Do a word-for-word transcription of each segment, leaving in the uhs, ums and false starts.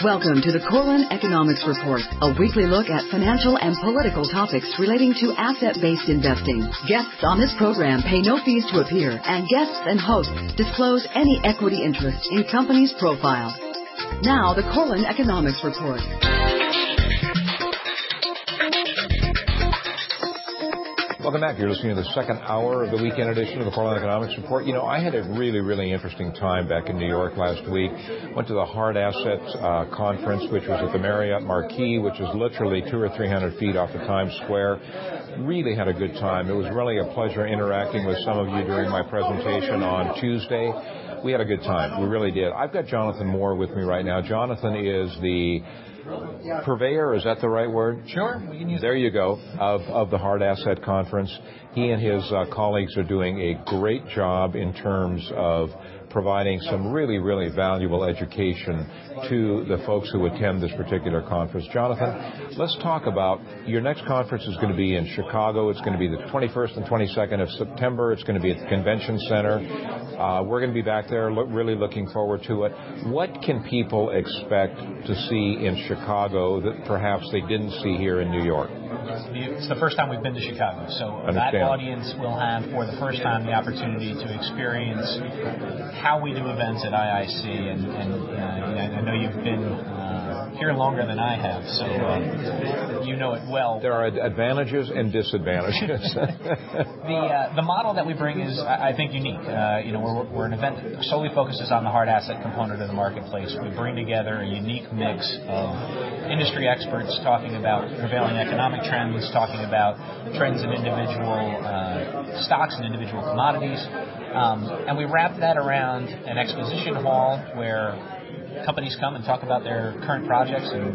Welcome to the Corlin Economics Report, a weekly look at financial and political topics relating to asset-based investing. Guests on this program pay no fees to appear, and guests and hosts disclose any equity interest in companies' profiles. Now, the Corlin Economics Report. Welcome back. You're listening to the second hour of the weekend edition of the Corlin Economics Report. You know, I had a really, really interesting time back in New York last week. Went to the Hard Assets uh, Conference, which was at the Marriott Marquis, which is literally two or three hundred feet off of Times Square. Really had a good time. It was really a pleasure interacting with some of you during my presentation on Tuesday. We had a good time. We really did. I've got Jonathan Moore with me right now. Jonathan is the purveyor, is that the right word? Sure, we can use There you go, of, of the Hard Asset Conference. He and his uh, colleagues are doing a great job in terms of providing some really, really valuable education to the folks who attend this particular conference. Jonathan, let's talk about your next conference is going to be in Chicago. It's going to be the twenty-first and twenty-second of September. It's going to be at the Convention Center. Uh, we're going to be back there, look, really looking forward to it. What can people expect to see in Chicago that perhaps they didn't see here in New York? It's the first time we've been to Chicago, so Understand. that audience will have, for the first time, the opportunity to experience how we do events at I I C, and, and uh, I know you've been uh, here longer than I have, so uh, you know it well. There are advantages and disadvantages. the uh, the model that we bring is, I think, unique. Uh, you know, we're, we're an event that solely focuses on the hard asset component of the marketplace. We bring together a unique mix of industry experts talking about prevailing economic trends, talking about trends in individual uh, stocks and individual commodities. Um, and we wrap that around an exposition hall where companies come and talk about their current projects and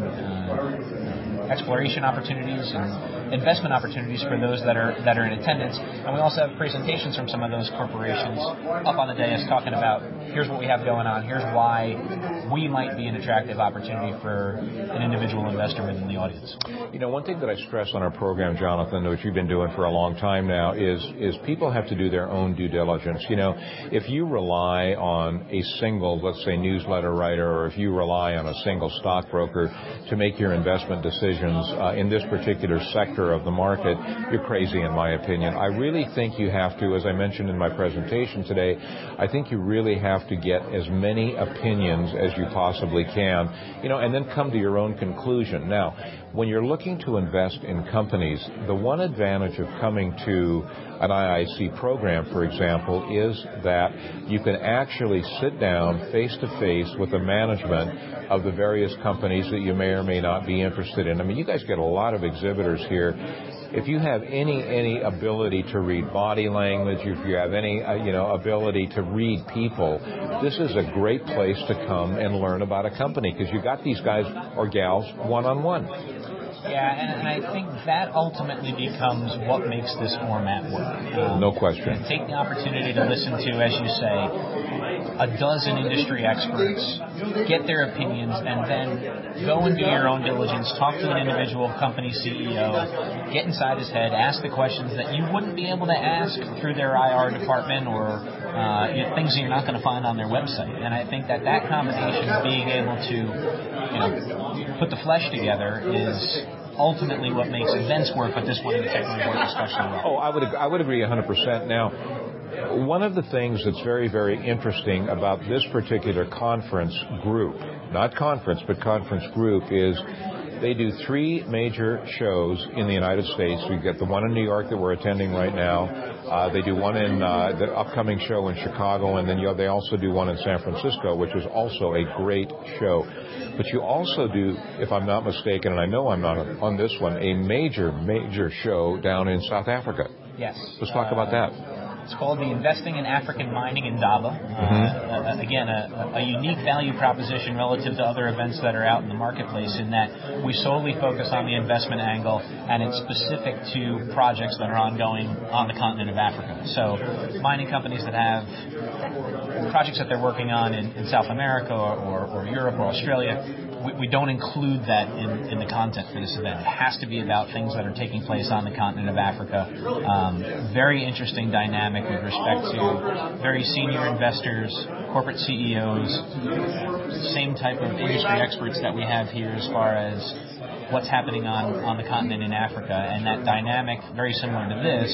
uh, exploration opportunities and investment opportunities for those that are that are in attendance. And we also have presentations from some of those corporations up on the dais talking about, here's what we have going on, here's why we might be an attractive opportunity for an individual investor within the audience. You know, one thing that I stress on our program, Jonathan, which you've been doing for a long time now, is is people have to do their own due diligence. You know, if you rely on a single, let's say, newsletter writer, or if you rely on a single stockbroker to make your investment decisions uh, in this particular sector of the market, you're crazy, in my opinion. I really think you have to, as I mentioned in my presentation today, I think you really have to get as many opinions as you possibly can, you know, and then come to your own conclusion. Now, when you're looking to invest in companies, the one advantage of coming to an I I C program, for example, is that you can actually sit down face-to-face with the management of the various companies that you may or may not be interested in. I mean, you guys get a lot of exhibitors here. If you have any any ability to read body language, if you have any uh, you know ability to read people, this is a great place to come and learn about a company, because you got these guys or gals one-on-one. Yeah, and, and I think that ultimately becomes what makes this format work. Um, no question. Take the opportunity to listen to, as you say, a dozen industry experts, get their opinions, and then go and do your own diligence, talk to an individual company C E O, get inside his head, ask the questions that you wouldn't be able to ask through their I R department or uh, you know, things that you're not going to find on their website. And I think that that combination of being able to, you know, put the flesh together is ultimately what makes events work, but this one in particular work especially well. Oh, I would I would agree one hundred percent. Now, one of the things that's very, very interesting about this particular conference group, not conference, but conference group, is they do three major shows in the United States. We've got the one in New York that we're attending right now. Uh, they do one in uh, the upcoming show in Chicago, and then you know, they also do one in San Francisco, which is also a great show. But you also do, if I'm not mistaken, and I know I'm not on this one, a major, major show down in South Africa. Yes. Let's talk uh, about that. It's called the Investing in African Mining in Indaba. Mm-hmm. Uh, again, a, a unique value proposition relative to other events that are out in the marketplace, in that we solely focus on the investment angle, and it's specific to projects that are ongoing on the continent of Africa. So mining companies that have projects that they're working on in, in South America or, or, or Europe or Australia, we, we don't include that in, in the content for this event. It has to be about things that are taking place on the continent of Africa. Um, very interesting dynamic with respect to very senior investors, corporate C E Os, same type of industry experts that we have here as far as what's happening on, on the continent in Africa, and that dynamic, very similar to this,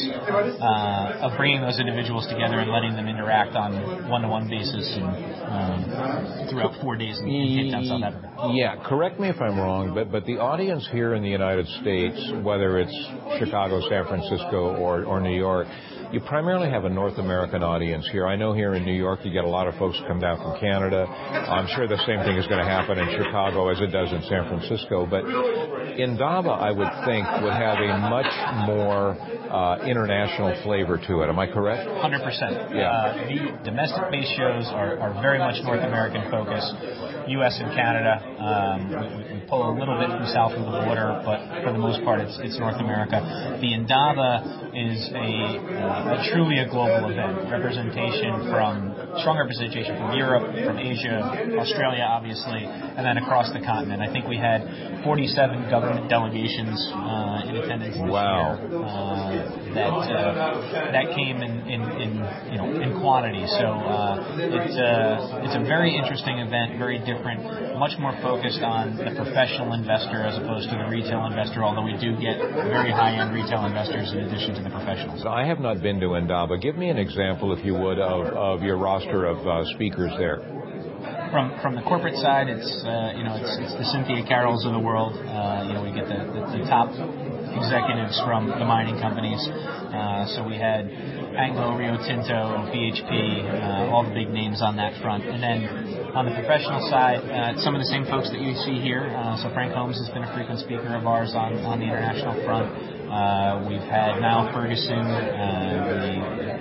uh, of bringing those individuals together and letting them interact on one-to-one basis and, um, throughout four days in, in Cape Town, South Africa. Yeah, correct me if I'm wrong, but, but the audience here in the United States, whether it's Chicago, San Francisco, or, or New York, you primarily have a North American audience here. I know here in New York you get a lot of folks come down from Canada. I'm sure the same thing is going to happen in Chicago as it does in San Francisco. But Indaba, I would think, would have a much more uh, international flavor to it. Am I correct? one hundred percent. Yeah. Uh, the domestic-based shows are, are very much North American focused. U S and Canada. Um, we, we pull a little bit from south of the border, but for the most part, it's, it's North America. The Indaba is a, uh, a truly a global event. Representation from strong representation from Europe, from Asia, Australia, obviously, and then across the continent. I think we had forty-seven government delegations uh, in attendance this wow. year. Uh, that uh, that came in, in, in you know in quantity. So uh, it's a it's a very interesting event, very different, much more focused on the professional investor as opposed to the retail investor. Although we do get very high-end retail investors in addition to the professionals. So I have not been to Indaba. Give me an example, if you would, of, of your roster of uh, speakers there. From from the corporate side, it's uh, you know it's, it's the Cynthia Carrolls of the world. Uh, you know we get the, the, the top executives from the mining companies. Uh, so we had Anglo, Rio Tinto, B H P, uh, all the big names on that front. And then on the professional side, uh, some of the same folks that you see here. Uh, so Frank Holmes has been a frequent speaker of ours on, on the international front. Uh, we've had Niall Ferguson, uh, the,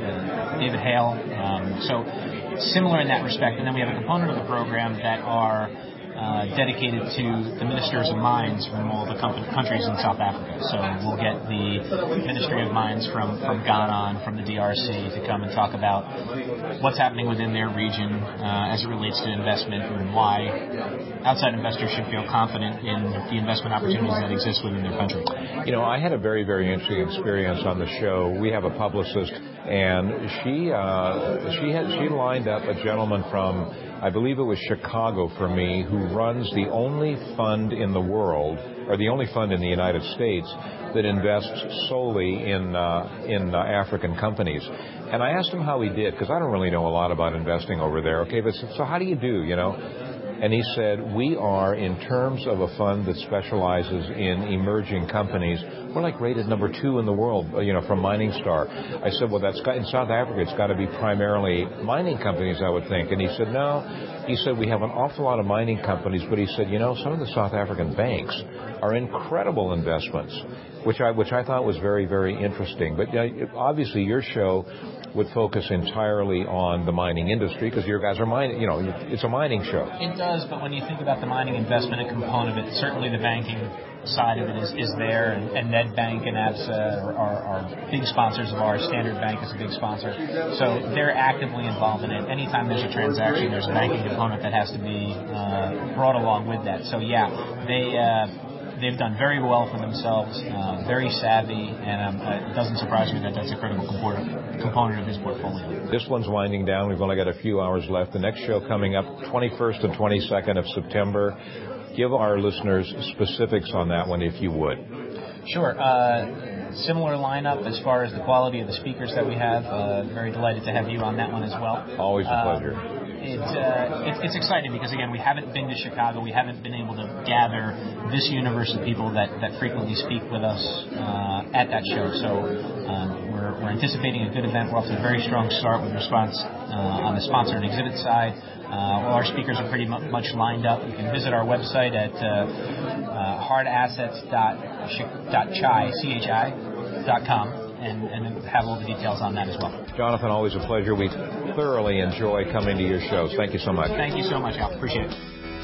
uh, David Hale. Um, so similar in that respect. And then we have a component of the program that are Uh, dedicated to the ministers of mines from all the com- countries in South Africa. So we'll get the Ministry of Mines from, from Ghana and from the D R C to come and talk about what's happening within their region uh, as it relates to investment and why outside investors should feel confident in the investment opportunities that exist within their country. You know, I had a very, very interesting experience on the show. We have a publicist, and she uh, she had she lined up a gentleman from, I believe it was Chicago for me, who runs the only fund in the world, or the only fund in the United States, that invests solely in uh, in uh, African companies. And I asked him how he did, because I don't really know a lot about investing over there. Okay, but so how do you do, you know? And he said, we are, in terms of a fund that specializes in emerging companies, we're like rated number two in the world, you know, from Morningstar. I said, well, that's got, in South Africa, it's got to be primarily mining companies, I would think. And he said, no. He said, we have an awful lot of mining companies, but he said, you know, some of the South African banks are incredible investments, which I which I thought was very, very interesting. But uh, obviously, your show would focus entirely on the mining industry because your guys are mining, you know, it's a mining show. It does, but when you think about the mining investment component of it, certainly the banking side of it is, is there, and, and Nedbank and ABSA are, are, are big sponsors of ours. Standard Bank is a big sponsor. So they're actively involved in it. Anytime there's a transaction, there's a banking component that has to be uh, brought along with that. So yeah, they... Uh, They've done very well for themselves, uh, very savvy, and um, it doesn't surprise me that that's a critical component, component of his portfolio. This one's winding down. We've only got a few hours left. The next show coming up, twenty-first and twenty-second of September. Give our listeners specifics on that one, if you would. Sure. Uh, similar lineup as far as the quality of the speakers that we have. Uh, very delighted to have you on that one as well. Always a pleasure. Uh, It, uh, it, it's exciting because, again, we haven't been to Chicago. We haven't been able to gather this universe of people that, that frequently speak with us uh, at that show. So um, we're, we're anticipating a good event. We're off to a very strong start with response uh, on the sponsor and exhibit side. Uh, all our speakers are pretty much lined up. You can visit our website at uh, uh, hardassets dot chi dot com. And, and have all the details on that as well. Jonathan, always a pleasure. We thoroughly enjoy coming to your shows. Thank you so much. Thank you so much, Al. Appreciate it.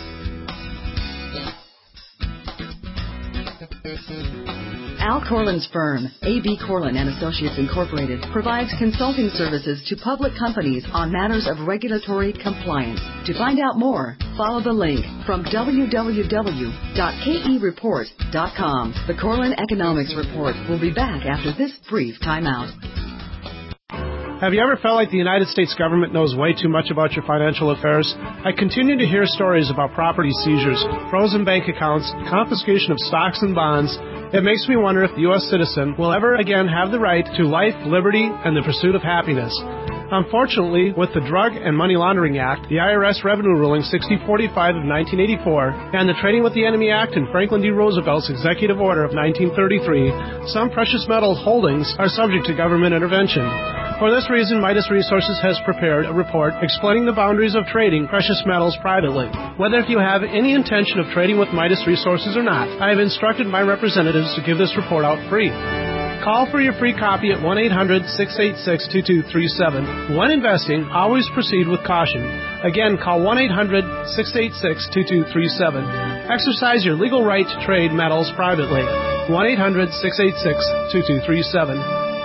Al Corlin's firm, A B. Corlin and Associates Incorporated, provides consulting services to public companies on matters of regulatory compliance. To find out more, follow the link from w w w dot k e report dot com. The Corlin Economics Report will be back after this brief timeout. Have you ever felt like the United States government knows way too much about your financial affairs? I continue to hear stories about property seizures, frozen bank accounts, confiscation of stocks and bonds. It makes me wonder if the U S citizen will ever again have the right to life, liberty, and the pursuit of happiness. Unfortunately, with the Drug and Money Laundering Act, the I R S Revenue Ruling sixty forty-five of nineteen eighty-four, and the Trading with the Enemy Act and Franklin D. Roosevelt's Executive Order of nineteen thirty-three, some precious metal holdings are subject to government intervention. For this reason, Midas Resources has prepared a report explaining the boundaries of trading precious metals privately. Whether if you have any intention of trading with Midas Resources or not, I have instructed my representatives to give this report out free. Call for your free copy at one eight hundred six eight six two two three seven. When investing, always proceed with caution. Again, call one eight hundred six eight six two two three seven. Exercise your legal right to trade metals privately. one eight hundred six eight six two two three seven.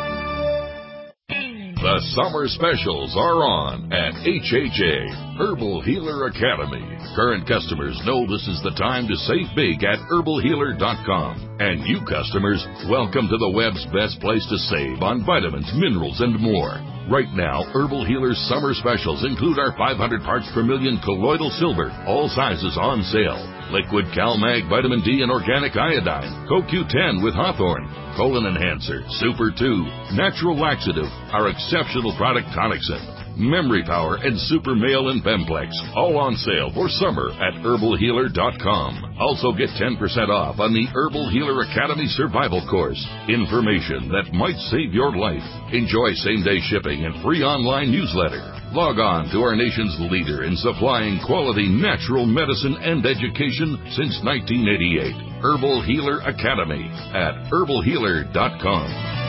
The summer specials are on at H H A, Herbal Healer Academy. Current customers know this is the time to save big at herbal healer dot com. And new customers, welcome to the web's best place to save on vitamins, minerals, and more. Right now, Herbal Healer's summer specials include our five hundred parts per million colloidal silver, all sizes on sale. Liquid CalMag Vitamin D and Organic Iodine, Co Q ten with Hawthorne, Colon Enhancer, Super two, Natural Laxative, our exceptional product Tonicsyn, Memory Power, and Super Male and Bemplex, all on sale for summer at herbal healer dot com. Also get ten percent off on the Herbal Healer Academy Survival Course. Information that might save your life. Enjoy same-day shipping and free online newsletter. Log on to our nation's leader in supplying quality natural medicine and education since nineteen eighty-eight. Herbal Healer Academy at herbal healer dot com.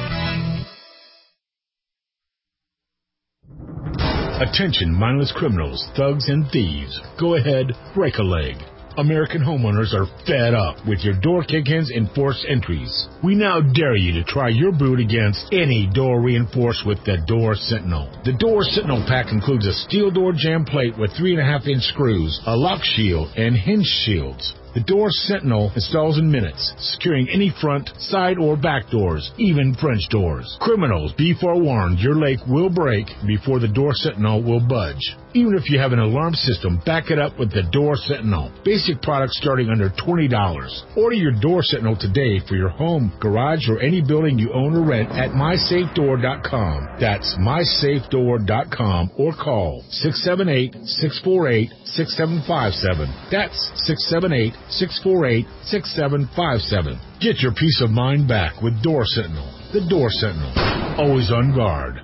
Attention mindless criminals, thugs, and thieves. Go ahead, break a leg. American homeowners are fed up with your door kick-ins and forced entries. We now dare you to try your boot against any door reinforced with the Door Sentinel. The Door Sentinel pack includes a steel door jamb plate with three and a half inch screws, a lock shield, and hinge shields. The Door Sentinel installs in minutes, securing any front, side, or back doors, even French doors. Criminals, be forewarned, your leg will break before the Door Sentinel will budge. Even if you have an alarm system, back it up with the Door Sentinel. Basic products starting under twenty dollars. Order your Door Sentinel today for your home, garage, or any building you own or rent at my safe door dot com. That's my safe door dot com or call six seven eight, six four eight, six seven five seven. That's six seven eight, six four eight, six seven five seven. Get your peace of mind back with Door Sentinel. The Door Sentinel. Always on guard.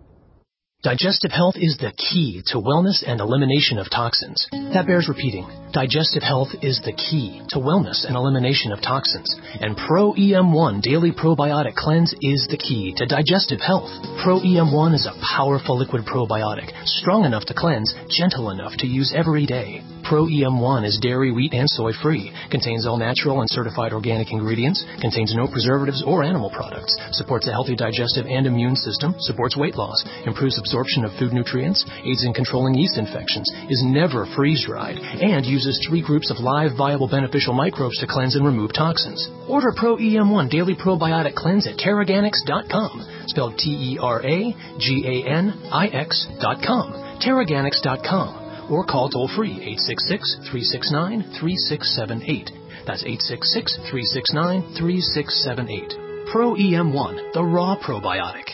Digestive health is the key to wellness and elimination of toxins. That bears repeating. Digestive health is the key to wellness and elimination of toxins. And Pro E M one Daily Probiotic Cleanse is the key to digestive health. Pro E M one is a powerful liquid probiotic, strong enough to cleanse, gentle enough to use every day. Pro E M one is dairy, wheat, and soy-free, contains all natural and certified organic ingredients, contains no preservatives or animal products, supports a healthy digestive and immune system, supports weight loss, improves absorption of food nutrients, aids in controlling yeast infections, is never freeze-dried, and uses three groups of live, viable, beneficial microbes to cleanse and remove toxins. Order Pro E M one Daily Probiotic Cleanse at Terraganix dot com, spelled T E R A G A N I X dot com, Terraganix dot com. Or call toll-free eight six six, three six nine, three six seven eight. That's eight six six, three six nine, three six seven eight. Pro E M one, the raw probiotic.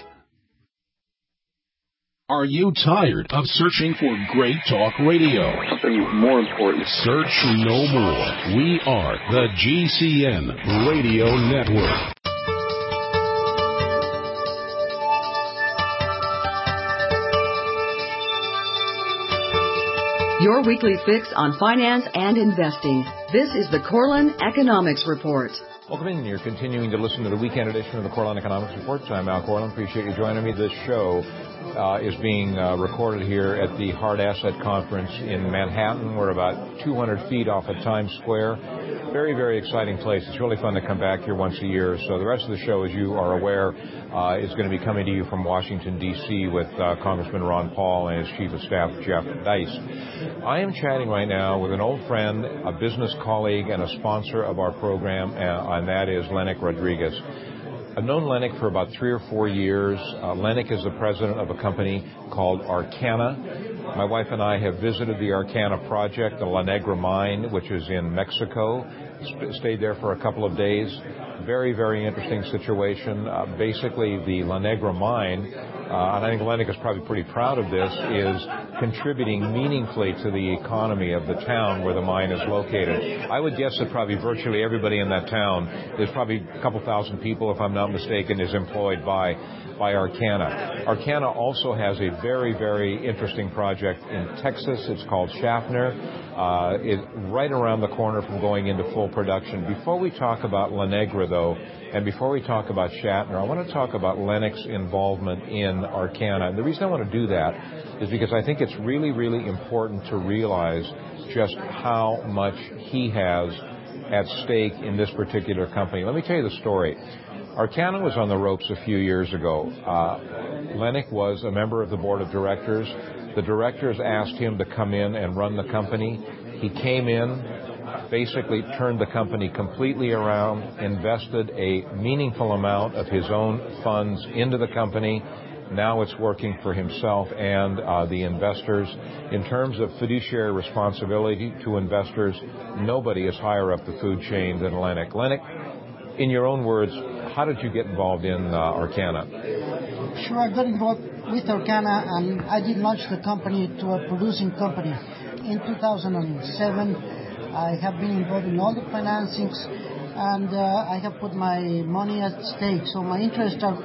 Are you tired of searching for great talk radio? Something more important. Search no more. We are the G C N Radio Network. Your weekly fix on finance and investing. This is the Corlin Economics Report. Welcome in. You're continuing to listen to the weekend edition of the Cortland Economics Report. I'm Al Cortland. Appreciate you joining me. This show uh, is being uh, recorded here at the Hard Asset Conference in Manhattan. We're about two hundred feet off of Times Square. Very, very exciting place. It's really fun to come back here once a year. So the rest of the show, as you are aware, uh, is going to be coming to you from Washington, D C with uh, Congressman Ron Paul and his Chief of Staff, Jeff Deist. I am chatting right now with an old friend, a business colleague, and a sponsor of our program, uh, and that is Lennox Rodriguez. I've known Lennox for about three or four years. Uh, Lennox is the president of a company called Arcana. My wife and I have visited the Arcana project, the La Negra mine, which is in Mexico. Sp- stayed there for a couple of days. Very, very interesting situation. Uh, basically, the La Negra mine, uh, and I think Lennox is probably pretty proud of this, is contributing meaningfully to the economy of the town where the mine is located. I would guess that probably virtually everybody in that town, there's probably a couple thousand people, if I'm not mistaken, is employed by by Arcana. Arcana also has a very, very interesting project in Texas. It's called Schaffner. Uh, it's right around the corner from going into full production. Before we talk about La Negra, though, and before we talk about Schaffner, I want to talk about Lennox's involvement in Arcana. And the reason I want to do that is because I think it's really, really important to realize just how much he has at stake in this particular company. Let me tell you the story. Arcana was on the ropes a few years ago. Uh, Lennox was a member of the board of directors. The directors asked him to come in and run the company. He came in, basically turned the company completely around, invested a meaningful amount of his own funds into the company. Now it's working for himself and uh, the investors. In terms of fiduciary responsibility to investors, nobody is higher up the food chain than Lennox. Lennox, in your own words, how did you get involved in uh, Arcana? Sure, I got involved with Arcana, and I did launch the company to a producing company. In two thousand seven, I have been involved in all the financings, and uh, I have put my money at stake. So my interests are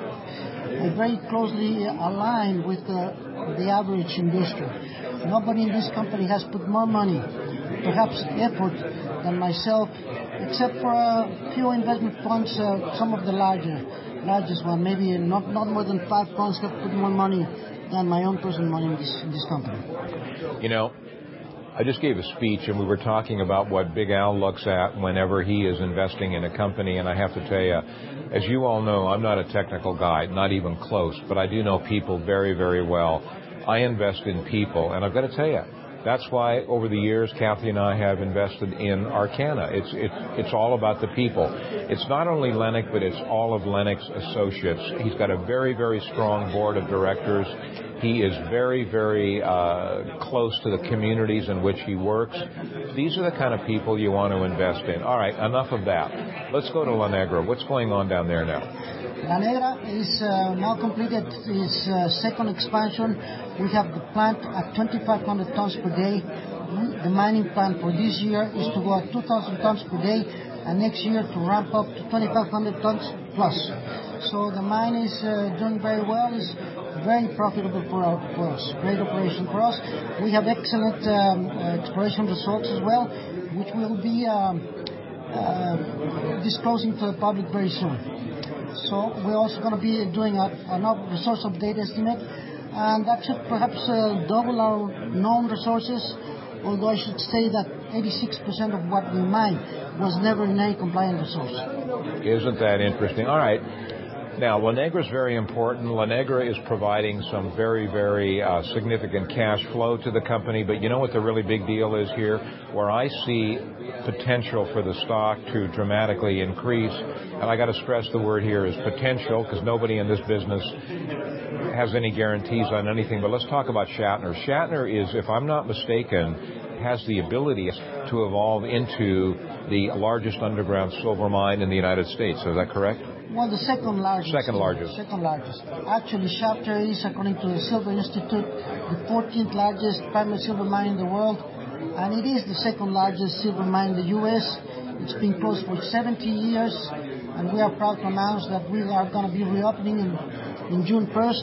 very closely aligned with the, the average investor. Nobody in this company has put more money, perhaps effort, than myself, except for a few investment funds, uh, some of the larger, largest one, maybe not, not more than five funds have put more money than my own personal money in this, in this company. You know, I just gave a speech, and we were talking about what Big Al looks at whenever he is investing in a company, and I have to tell you, as you all know, I'm not a technical guy, not even close, but I do know people very, very well. I invest in people, and I've got to tell you, that's why over the years, Kathy and I have invested in Arcana. It's it's it's all about the people. It's not only Lennox, but it's all of Lennox Associates. He's got a very, very strong board of directors. He is very, very uh, close to the communities in which he works. These are the kind of people you want to invest in. All right, enough of that. Let's go to La Negra. What's going on down there now? La Negra is uh, now completed its uh, second expansion. We have the plant at twenty-five hundred tons per day. The mining plan for this year is to go at two thousand tons per day, and next year to ramp up to twenty-five hundred tons plus. So the mine is uh, doing very well. It's very profitable for, our, for us. Great operation for us. We have excellent um, uh, exploration results as well, which we'll be um, uh, disclosing to the public very soon. So we're also going to be doing a, a resource update estimate, and that should perhaps uh, double our known resources, although I should say that eighty-six percent of what we mine was never in any compliant resource. Isn't that interesting? All right. Now, La Negra is very important. La Negra is providing some very, very uh, significant cash flow to the company. But you know what the really big deal is here? Where I see potential for the stock to dramatically increase, and I got to stress the word here is potential, because nobody in this business has any guarantees on anything. But let's talk about Schaffner. Schaffner is, if I'm not mistaken, has the ability to evolve into the largest underground silver mine in the United States. Is that correct? Well, the second largest. Second largest. Second largest. Actually, Schaffner is, according to the Silver Institute, the fourteenth largest primary silver mine in the world, and it is the second largest silver mine in the U S. It's been closed for seventy years, and we are proud to announce that we are going to be reopening in, in June first.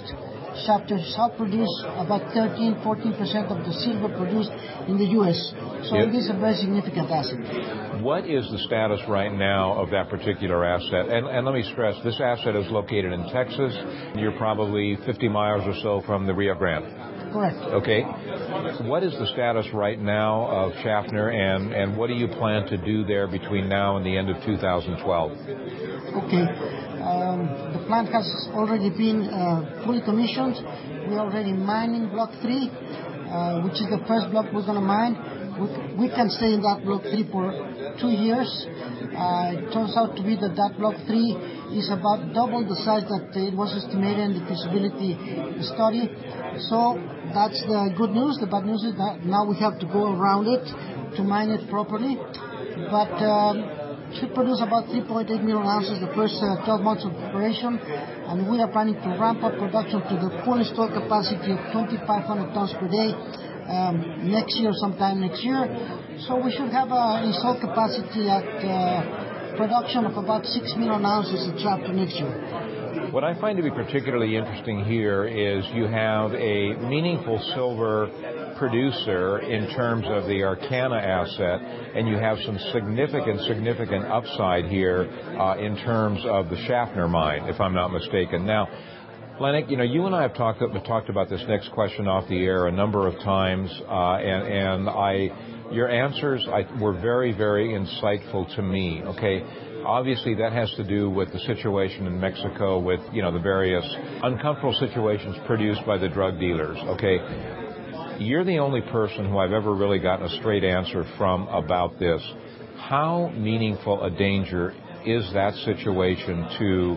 Shafter help produce about thirteen, fourteen percent of the silver produced in the U S. So yep. It is a very significant asset. What is the status right now of that particular asset? And, and let me stress, this asset is located in Texas. You're probably fifty miles or so from the Rio Grande. Correct. Okay. What is the status right now of Schaffner, and, and what do you plan to do there between now and the end of two thousand twelve? Okay. Um, the plant has already been uh, fully commissioned. We're already mining Block three, uh, which is the first block we're going to mine. We, we can stay in that Block three for two years. Uh, it turns out to be that that Block three is about double the size that it was estimated in the feasibility study. So that's the good news. The bad news is that now we have to go around it to mine it properly. But um, it should produce about three point eight million ounces the first uh, twelve months of operation. And we are planning to ramp up production to the full installed capacity of twenty-five hundred tons per day um, next year, sometime next year. So we should have an installed capacity at uh, production of about six million ounces at Shafter next year. What I find to be particularly interesting here is you have a meaningful silver producer in terms of the Arcana asset, and you have some significant, significant upside here uh, in terms of the Schaffner mine, if I'm not mistaken. Now, Lennox, you know, you and I have talked talked about this next question off the air a number of times, uh, and, and I, your answers I, were very, very insightful to me. Okay. Obviously, that has to do with the situation in Mexico with, you know, the various uncomfortable situations produced by the drug dealers, okay? You're the only person who I've ever really gotten a straight answer from about this. How meaningful a danger is that situation to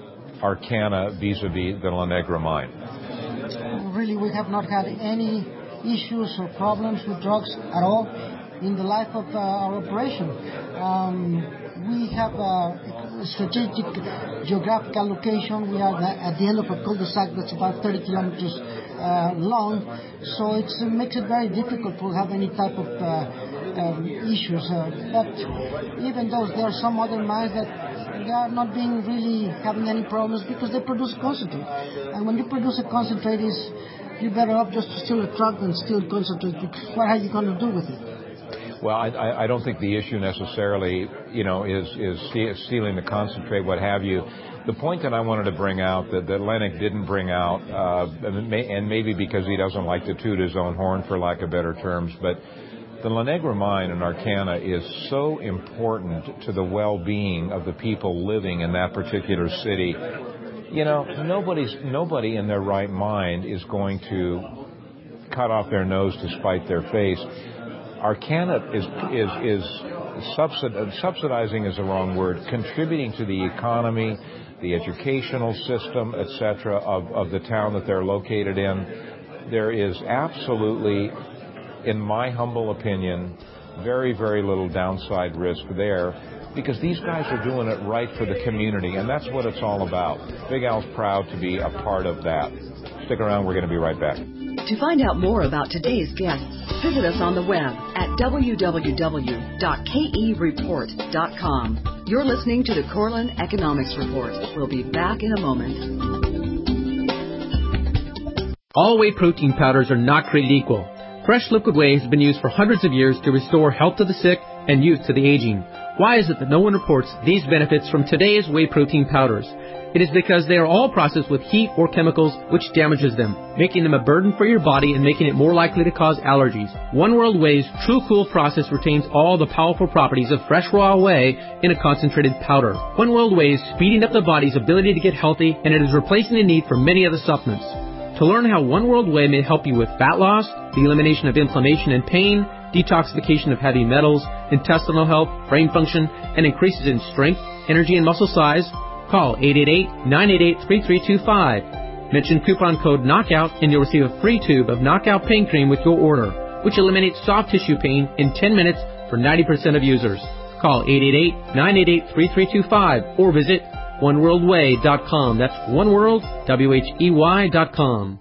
Arcana vis-a-vis the La Negra mine? Really, we have not had any issues or problems with drugs at all in the life of uh, our operation. Um, We have a strategic geographical location. We are at the end of a cul-de-sac that's about thirty kilometers uh, long, so it's, it makes it very difficult to have any type of uh, um, issues. Uh, but even though there are some other mines that they are not being really having any problems because they produce concentrate. And when you produce a concentrate, is you're better off just to steal a truck than steal concentrate. What are you going to do with it? Well, I, I don't think the issue necessarily, you know, is, is stealing the concentrate, what have you. The point that I wanted to bring out that, that Lennox didn't bring out, uh, and maybe because he doesn't like to toot his own horn, for lack of better terms, but the La Negra mine in Arcana is so important to the well-being of the people living in that particular city. You know, nobody's nobody in their right mind is going to cut off their nose to spite their face. Arcana is is is subsidi- subsidizing is the wrong word, contributing to the economy, the educational system, et cetera, of, of the town that they're located in. There is absolutely, in my humble opinion, very, very little downside risk there because these guys are doing it right for the community, and that's what it's all about. Big Al's proud to be a part of that. Stick around, we're going to be right back. To find out more about today's guests, visit us on the web at w w w dot k e report dot com. You're listening to the Corlin Economics Report. We'll be back in a moment. All whey protein powders are not created equal. Fresh liquid whey has been used for hundreds of years to restore health to the sick and youth to the aging. Why is it that no one reports these benefits from today's whey protein powders? It is because they are all processed with heat or chemicals which damages them, making them a burden for your body and making it more likely to cause allergies. One World Whey's True Cool process retains all the powerful properties of fresh raw whey in a concentrated powder. One World Whey is speeding up the body's ability to get healthy, and it is replacing the need for many other supplements. To learn how One World Whey may help you with fat loss, the elimination of inflammation and pain, detoxification of heavy metals, intestinal health, brain function, and increases in strength, energy, and muscle size, call eight eight eight, nine eight eight, three three two five. Mention coupon code KNOCKOUT and you'll receive a free tube of Knockout Pain Cream with your order, which eliminates soft tissue pain in ten minutes for ninety percent of users. Call eight eight eight, nine eight eight, three three two five or visit one world whey dot com. That's oneworld, W H E Y dot com.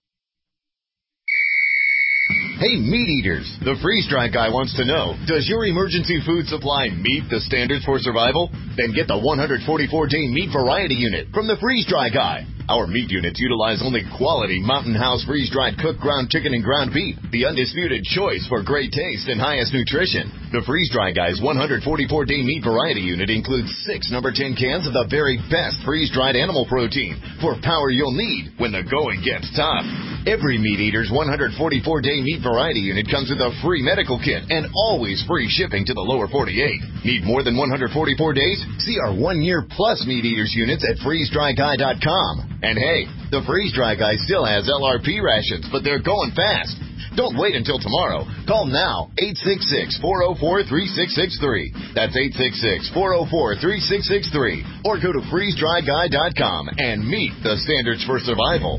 Hey, meat eaters, the Freeze Dry Guy wants to know, does your emergency food supply meet the standards for survival? Then get the one hundred forty-four day meat variety unit from the Freeze Dry Guy. Our meat units utilize only quality Mountain House freeze-dried cooked ground chicken and ground beef, the undisputed choice for great taste and highest nutrition. The Freeze-Dry Guy's one hundred forty-four day meat variety unit includes six number ten cans of the very best freeze-dried animal protein for power you'll need when the going gets tough. Every Meat Eater's one hundred forty-four day meat variety unit comes with a free medical kit and always free shipping to the lower forty-eight. Need more than one hundred forty-four days? See our one-year plus Meat Eaters units at freeze dry guy dot com. And hey, the Freeze-Dry Guy still has L R P rations, but they're going fast. Don't wait until tomorrow. Call now, eight six six, four oh four, three six six three. That's eight six six, four oh four, three six six three. Or go to freeze dry guy dot com and meet the standards for survival.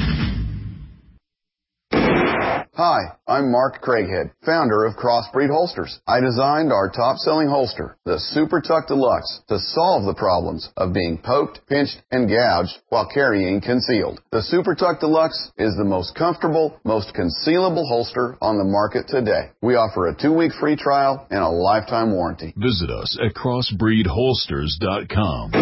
Hi, I'm Mark Craighead, founder of Crossbreed Holsters. I designed our top-selling holster, the Super Tuck Deluxe, to solve the problems of being poked, pinched, and gouged while carrying concealed. The Super Tuck Deluxe is the most comfortable, most concealable holster on the market today. We offer a two-week free trial and a lifetime warranty. Visit us at crossbreed holsters dot com.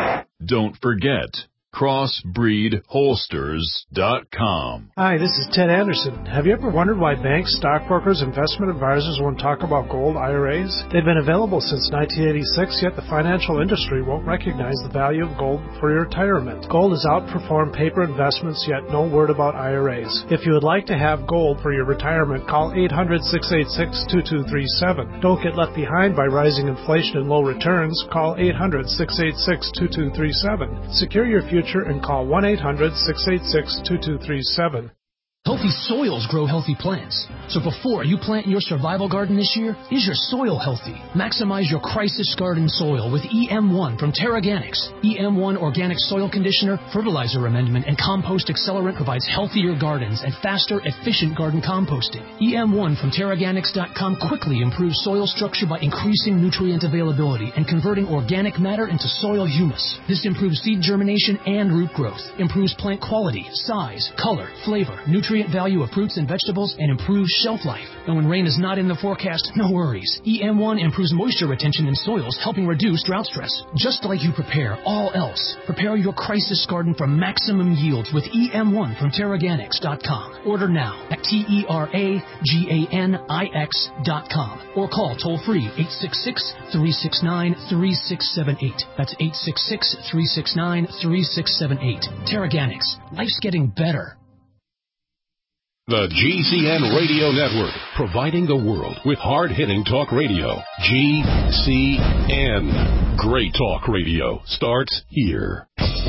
Don't forget, crossbreed holsters dot com. Hi, this is Ted Anderson. Have you ever wondered why banks, stockbrokers, investment advisors won't talk about gold I R As? They've been available since nineteen eighty-six, yet the financial industry won't recognize the value of gold for your retirement. Gold has outperformed paper investments, yet no word about I R As. If you would like to have gold for your retirement, call eight hundred, six eight six, two two three seven. Don't get left behind by rising inflation and low returns. Call eight hundred, six eight six, two two three seven. Secure your future and call one eight hundred, six eight six, two two three seven. Healthy soils grow healthy plants. So before you plant your survival garden this year, is your soil healthy? Maximize your crisis garden soil with E M one from TerraGanix. E M one Organic Soil Conditioner, Fertilizer Amendment, and Compost Accelerant provides healthier gardens and faster, efficient garden composting. E M one from Terraganix dot com quickly improves soil structure by increasing nutrient availability and converting organic matter into soil humus. This improves seed germination and root growth, improves plant quality, size, color, flavor, nutrient value of fruits and vegetables, and improves shelf life. And when rain is not in the forecast, no worries. E M one improves moisture retention in soils, helping reduce drought stress. Just like you prepare all else, prepare your crisis garden for maximum yields with E M one from Terraganix dot com. Order now at T E R A G A N I X dot com or call toll-free eight six six, three six nine, three six seven eight. That's eight six six, three six nine, three six seven eight. Terraganix. Life's getting better. The G C N Radio Network, providing the world with hard-hitting talk radio. G C N. Great talk radio starts here.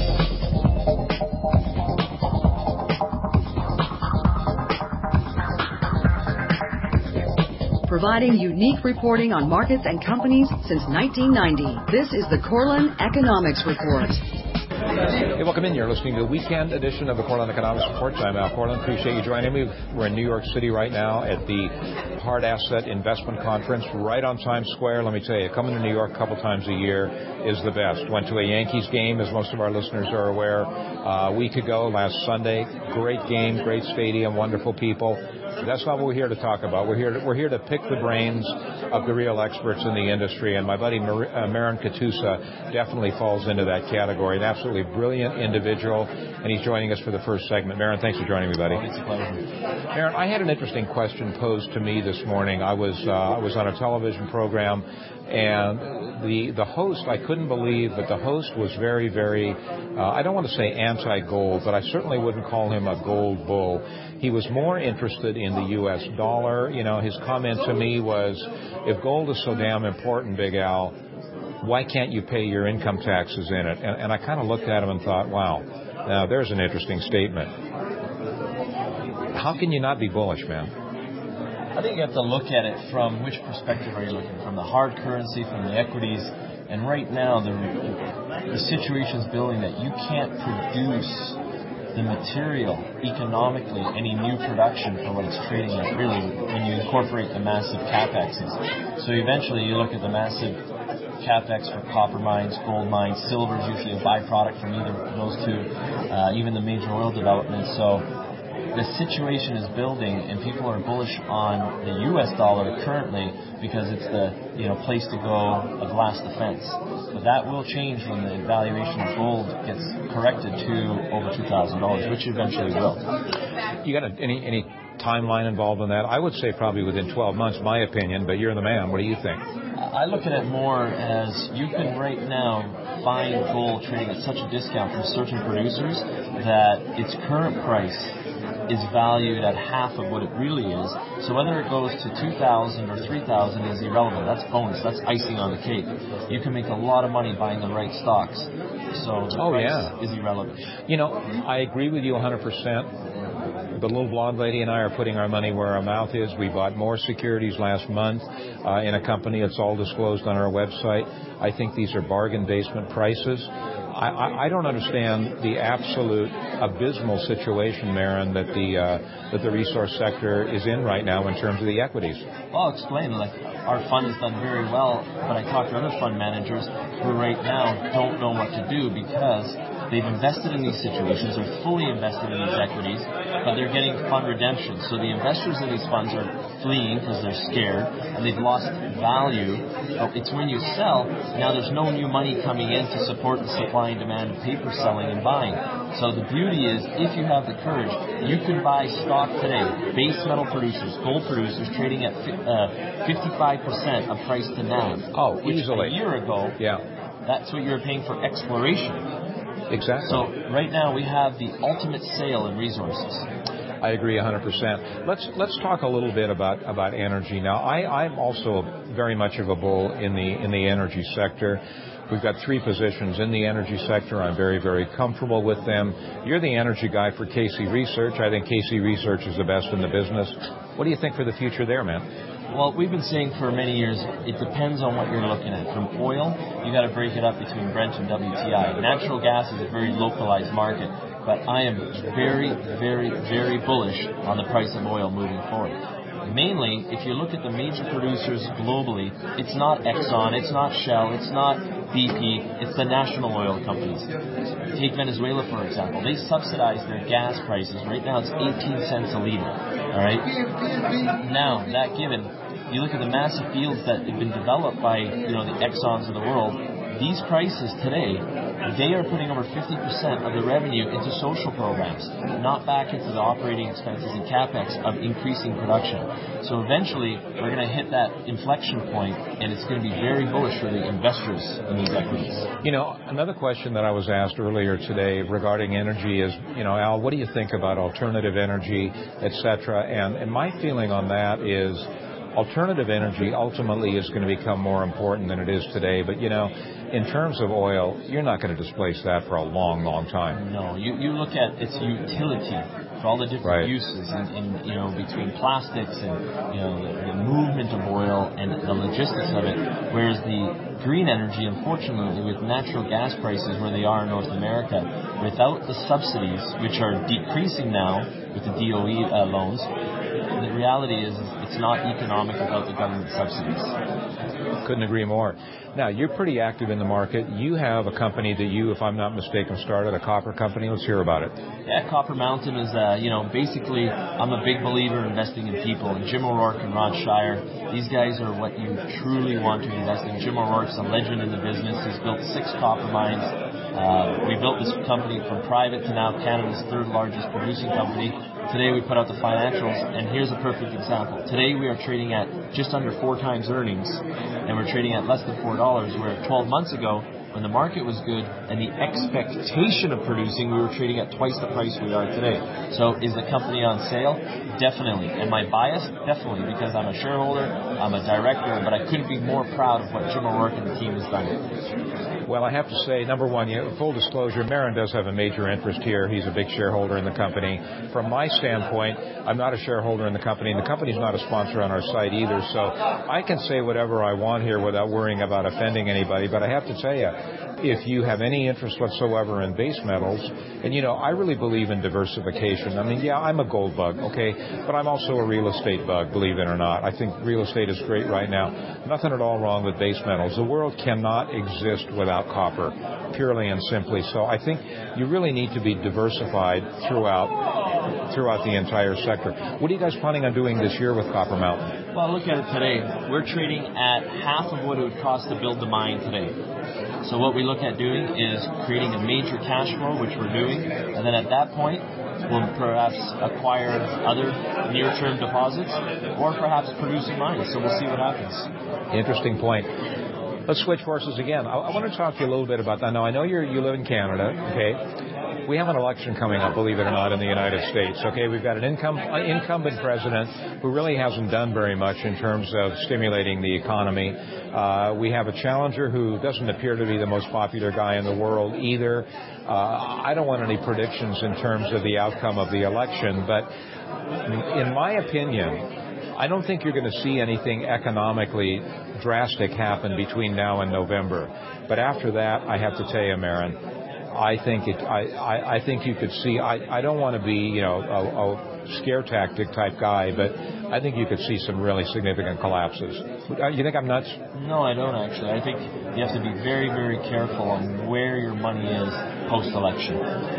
Providing unique reporting on markets and companies since nineteen ninety. This is the Corlin Economics Report. Hey, welcome in. You're listening to the weekend edition of the Corlin Economics Report. I'm Al Corlin. Appreciate you joining me. We're in New York City right now at the Hard Asset Investment Conference, right on Times Square. Let me tell you, coming to New York a couple times a year is the best. Went to a Yankees game, as most of our listeners are aware, uh, a week ago, last Sunday. Great game, great stadium, wonderful people. That's not what we're here to talk about. We're here to, we're here to pick the brains of the real experts in the industry, and my buddy Mar- uh, Marin Katusa definitely falls into that category. An absolutely brilliant individual, and he's joining us for the first segment. Marin, thanks for joining me, buddy. It's a pleasure. Marin, I had an interesting question posed to me this morning. I was uh, I was on a television program, and the the host, I couldn't believe, but the host was very, very, uh, I don't want to say anti-gold, but I certainly wouldn't call him a gold bull. He was more interested in the U S dollar. You know, his comment to me was, if gold is so damn important, Big Al, why can't you pay your income taxes in it? And, and I kind of looked at him and thought, wow, now there's an interesting statement. How can you not be bullish, man? I think you have to look at it from which perspective are you looking? From the hard currency, from the equities. And right now, the, the situation's building that you can't produce the material economically, any new production for what it's trading at, really, when you incorporate the massive CapExes. So eventually you look at the massive CapEx for copper mines, gold mines, silver is usually a byproduct from either of those two, uh, even the major oil developments. So the situation is building, and people are bullish on the U S dollar currently because it's the you know place to go of last defense. But that will change when the valuation of gold gets corrected to over two thousand dollars, which eventually will. You got a, any any timeline involved in that? I would say probably within twelve months, my opinion, but you're the man. What do you think? I look at it more as you can right now find gold trading at such a discount from certain producers that its current price is valued at half of what it really is. So whether it goes to two thousand or three thousand is irrelevant. That's bonus. That's icing on the cake. You can make a lot of money buying the right stocks. So the oh, price yeah. is irrelevant. You know, I agree with you one hundred percent. The little blonde lady and I are putting our money where our mouth is. We bought more securities last month uh, in a company. It's all disclosed on our website. I think these are bargain basement prices. I, I, I don't understand the absolute abysmal situation, Marin, that the uh, that the resource sector is in right now in terms of the equities. Well, I'll explain. Like, our fund has done very well, but I talk to other fund managers who right now don't know what to do because they've invested in these situations, they're fully invested in these equities, but they're getting fund redemptions. So the investors in these funds are fleeing because they're scared, and they've lost value. But it's when you sell, now there's no new money coming in to support the supply and demand of paper selling and buying. So the beauty is, if you have the courage, you can buy stock today, base metal producers, gold producers, trading at uh, fifty-five percent of price to N A V. Oh, which easily. A year ago, yeah. that's what you were paying for exploration. Exactly. So right now we have the ultimate sale in resources. I agree one hundred percent. Let's let's talk a little bit about, about energy. Now, I, I'm also very much of a bull in the in the energy sector. We've got three positions in the energy sector. I'm very, very comfortable with them. You're the energy guy for K C Research. I think K C Research is the best in the business. What do you think for the future there, man? Well, we've been saying for many years, it depends on what you're looking at. From oil, you got to break it up between Brent and W T I. Natural gas is a very localized market, but I am very, very, very bullish on the price of oil moving forward. Mainly, if you look at the major producers globally, it's not Exxon, it's not Shell, it's not B P, it's the national oil companies. Take Venezuela, for example. They subsidize their gas prices. Right now, it's eighteen cents a liter. All right? Now, that given, you look at the massive fields that have been developed by, you know, the Exxons of the world, these prices today, they are putting over fifty percent of the revenue into social programs, not back into the operating expenses and capex of increasing production. So eventually, we're going to hit that inflection point, and it's going to be very bullish for the investors in these equities. You know, another question that I was asked earlier today regarding energy is, you know, Al, what do you think about alternative energy, et cetera? And, and my feeling on that is alternative energy ultimately is going to become more important than it is today. But, you know, in terms of oil, you're not going to displace that for a long, long time. No, you, you look at its utility for all the different right. uses, and, and you know, between plastics and you know the, the movement of oil and the logistics of it. Whereas the green energy, unfortunately, with natural gas prices where they are in North America, without the subsidies, which are decreasing now with the D O E uh, loans, the reality is, is it's not economic without the government subsidies. Couldn't agree more. Now, you're pretty active in the market. You have a company that you, if I'm not mistaken, started, a copper company. Let's hear about it. Yeah, Copper Mountain is, uh, you know, basically, I'm a big believer in investing in people. And Jim O'Rourke and Rod Shire, these guys are what you truly want to invest in. Jim O'Rourke's a legend in the business. He's built six copper mines. Uh, we built this company from private to now Canada's third largest producing company. Today we put out the financials, and here's a perfect example. Today we are trading at just under four times earnings, and we're trading at less than four dollars, where twelve months ago, when the market was good and the expectation of producing, we were trading at twice the price we are today. So is the company on sale? Definitely. Am I biased? Definitely, because I'm a shareholder, I'm a director, but I couldn't be more proud of what Jim O'Rourke and the team has done. Well, I have to say, number one, you know, full disclosure, Marin does have a major interest here. He's a big shareholder in the company. From my standpoint, I'm not a shareholder in the company, and the company's not a sponsor on our site either. So I can say whatever I want here without worrying about offending anybody. But I have to tell you, if you have any interest whatsoever in base metals, and, you know, I really believe in diversification. I mean, yeah, I'm a gold bug, okay, but I'm also a real estate bug, believe it or not. I think real estate is great right now. Nothing at all wrong with base metals. The world cannot exist without copper, purely and simply. So I think you really need to be diversified throughout throughout the entire sector. What are you guys planning on doing this year with Copper Mountain? Well, look at it today. We're trading at half of what it would cost to build the mine today. So what we look at doing is creating a major cash flow, which we're doing, and then at that point, we'll perhaps acquire other near-term deposits or perhaps produce a mine. So we'll see what happens. Interesting point. Let's switch horses again. I, I want to talk to you a little bit about that. Now, I know you're, you live in Canada, okay? We have an election coming up, believe it or not, in the United States, okay? We've got an incum- uh, incumbent president who really hasn't done very much in terms of stimulating the economy. Uh, we have a challenger who doesn't appear to be the most popular guy in the world either. Uh, I don't want any predictions in terms of the outcome of the election, but in my opinion, I don't think you're going to see anything economically drastic happen between now and November. But after that, I have to tell you, Marin, I think it. I, I, I think you could see. I, I don't want to be, you know, a, a scare tactic type guy, but I think you could see some really significant collapses. You think I'm nuts? No, I don't actually. I think you have to be very, very careful on where your money is post-election.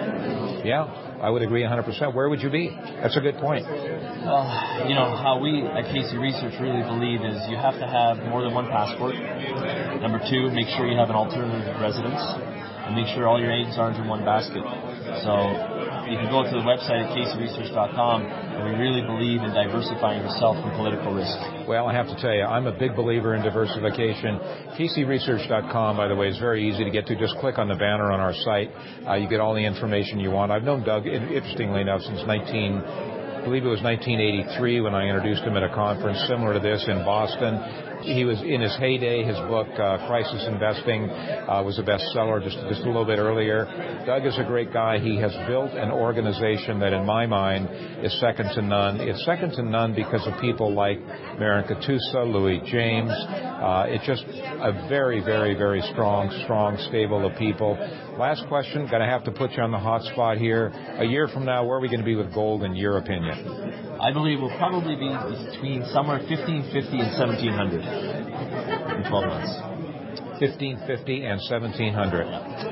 Yeah. I would agree one hundred percent. Where would you be? That's a good point. Well, you know, how we at Casey Research really believe is you have to have more than one passport. Number two, make sure you have an alternative residence. And make sure all your eggs aren't in one basket. So you can go to the website at casey research dot com, and we really believe in diversifying yourself from political risk. Well, I have to tell you, I'm a big believer in diversification. casey research dot com, by the way, is very easy to get to. Just click on the banner on our site. Uh, you get all the information you want. I've known Doug, interestingly enough, since nineteen, I believe it was nineteen eighty-three when I introduced him at a conference similar to this in Boston. He was in his heyday. His book, uh, Crisis Investing, uh, was a bestseller just, just a little bit earlier. Doug is a great guy. He has built an organization that, in my mind, is second to none. It's second to none because of people like Marin Katusa, Louis James. Uh, it's just a very, very, very strong, strong stable of people. Last question. Going to have to put you on the hot spot here. A year from now, where are we going to be with gold, in your opinion? I believe we'll probably be between somewhere fifteen fifty and seventeen hundred in twelve months. fifteen fifty and seventeen hundred.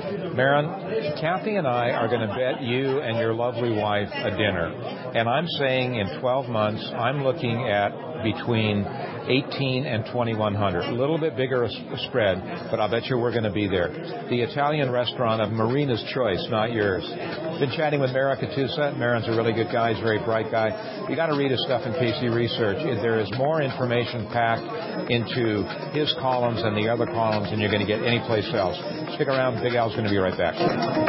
Marin, Kathy and I are going to bet you and your lovely wife a dinner. And I'm saying in twelve months, I'm looking at between eighteen and twenty-one hundred. A little bit bigger a spread, but I'll bet you we're going to be there. The Italian restaurant of Marina's choice, not yours. Been chatting with Marin Katusa. Marin's a really good guy. He's a very bright guy. You got to read his stuff in Casey Research. There is more information packed into his columns and the other columns than you're going to get anyplace else. Stick around. Big Al's going to be right back.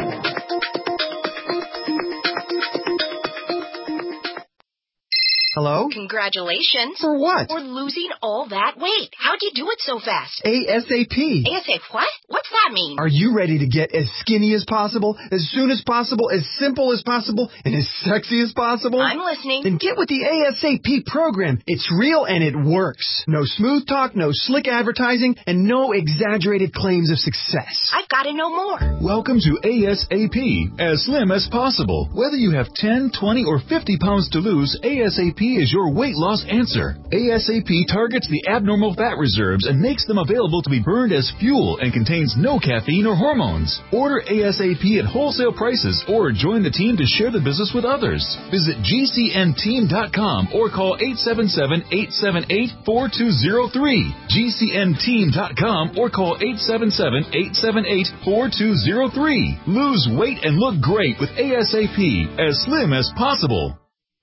Hello? Congratulations. For what? For losing all that weight. How'd you do it so fast? ASAP. ASAP what? What's that mean? Are you ready to get as skinny as possible, as soon as possible, as simple as possible, and as sexy as possible? I'm listening. Then get with the ASAP program. It's real and it works. No smooth talk, no slick advertising, and no exaggerated claims of success. I've got to know more. Welcome to ASAP, as slim as possible. Whether you have ten, twenty, or fifty pounds to lose, ASAP is your weight loss answer. ASAP targets the abnormal fat reserves and makes them available to be burned as fuel and contains no caffeine or hormones. Order ASAP at wholesale prices or join the team to share the business with others. Visit G C N team dot com or call eight seven seven, eight seven eight, four two zero three. G C N team dot com or call eight seven seven, eight seven eight, four two zero three. Lose weight and look great with ASAP, as slim as possible.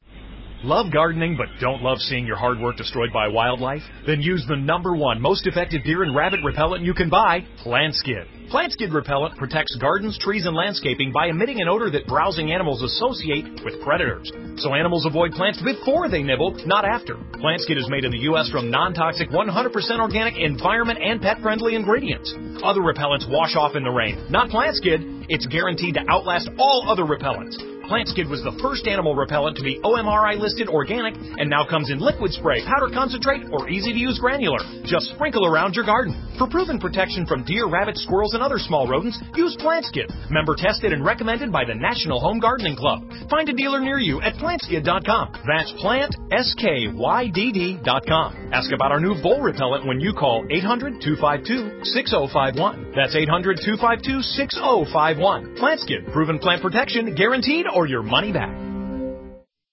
Love gardening but don't love seeing your hard work destroyed by wildlife? Then use the number one most effective deer and rabbit repellent you can buy, PlantSkid. PlantSkid repellent protects gardens, trees, and landscaping by emitting an odor that browsing animals associate with predators. So animals avoid plants before they nibble, not after. PlantSkid is made in the U S from non-toxic, one hundred percent organic, environment, and pet-friendly ingredients. Other repellents wash off in the rain. Not PlantSkid. It's guaranteed to outlast all other repellents. PlantSkid was the first animal repellent to be O M R I listed organic and now comes in liquid spray, powder concentrate, or easy-to-use granular. Just sprinkle around your garden. For proven protection from deer, rabbits, squirrels, and other small rodents, use PlantSkid. Member tested and recommended by the National Home Gardening Club. Find a dealer near you at plant skid dot com. That's plant, S K Y D D dot com. Ask about our new vole repellent when you call eight hundred, two five two, six oh five one. That's eight hundred, two five two, six oh five one. PlantSkid. Proven plant protection, guaranteed, or your money back.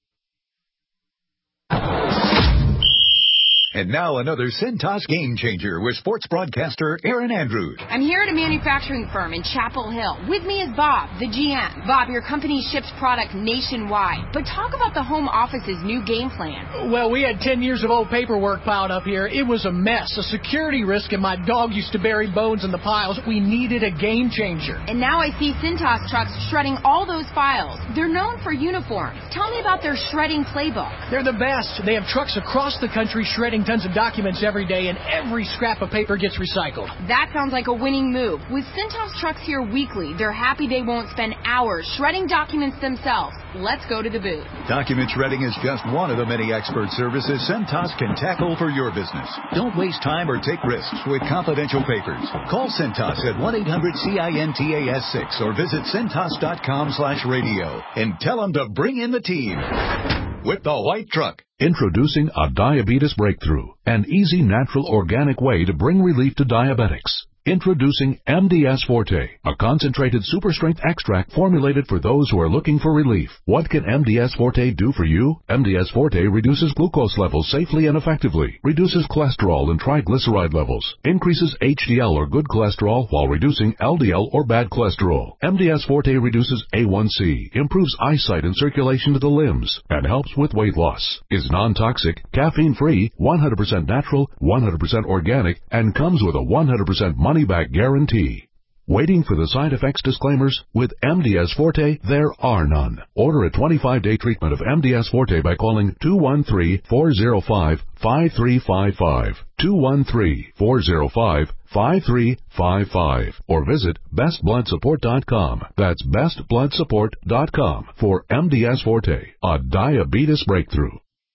And now another Cintas game changer with sports broadcaster Aaron Andrews. I'm here at a manufacturing firm in Chapel Hill. With me is Bob, the G M. Bob, your company ships product nationwide. But talk about the home office's new game plan. Well, we had ten years of old paperwork piled up here. It was a mess, a security risk, and my dog used to bury bones in the piles. We needed a game changer. And now I see Cintas trucks shredding all those files. They're known for uniforms. Tell me about their shredding playbook. They're the best. They have trucks across the country shredding tons of documents every day, and every scrap of paper gets recycled. That sounds like a winning move. With Cintas trucks here weekly, they're happy they won't spend hours shredding documents themselves. Let's go to the booth. Document shredding is just one of the many expert services Cintas can tackle for your business. Don't waste time or take risks with confidential papers. Call Cintas at one eight hundred C I N T A S six or visit cintas.com slash radio and tell them to bring in the team with the white truck. Introducing a diabetes breakthrough, an easy, natural, organic way to bring relief to diabetics. Introducing M D S Forte, a concentrated super-strength extract formulated for those who are looking for relief. What can M D S Forte do for you? M D S Forte reduces glucose levels safely and effectively, reduces cholesterol and triglyceride levels, increases H D L or good cholesterol while reducing L D L or bad cholesterol. M D S Forte reduces A one C, improves eyesight and circulation to the limbs, and helps with weight loss. Is non-toxic, caffeine-free, one hundred percent natural, one hundred percent organic, and comes with a one hundred percent money-back guarantee. Waiting for the side effects disclaimers? With M D S Forte, there are none. Order a twenty-five day treatment of M D S Forte by calling two one three, four zero five, five three five five, two one three, four zero five, five three five five, or visit best blood support dot com. That's best blood support dot com for M D S Forte, a diabetes breakthrough.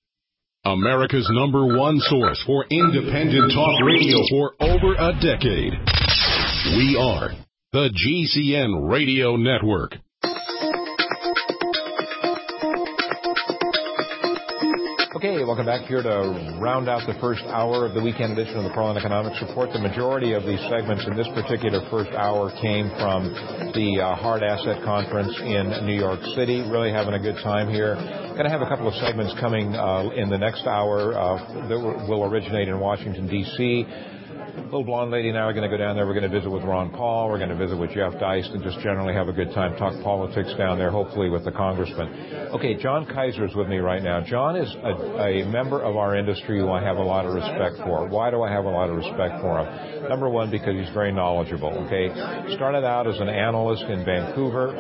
America's number one source for independent talk radio for over a decade. We are the G C N Radio Network. Okay, welcome back here to round out the first hour of the weekend edition of the Pearland Economics Report. The majority of these segments in this particular first hour came from the uh, Hard Asset Conference in New York City. Really having a good time here. Going to have a couple of segments coming uh, in the next hour uh, that will originate in Washington, D C Little blonde lady and I are going to go down there. We're going to visit with Ron Paul. We're going to visit with Jeff Deist and just generally have a good time, talk politics down there, hopefully with the congressman. Okay, John Kaiser is with me right now. John is a, a member of our industry who I have a lot of respect for. Why do I have a lot of respect for him? Number one, because he's very knowledgeable, okay? Started out as an analyst in Vancouver.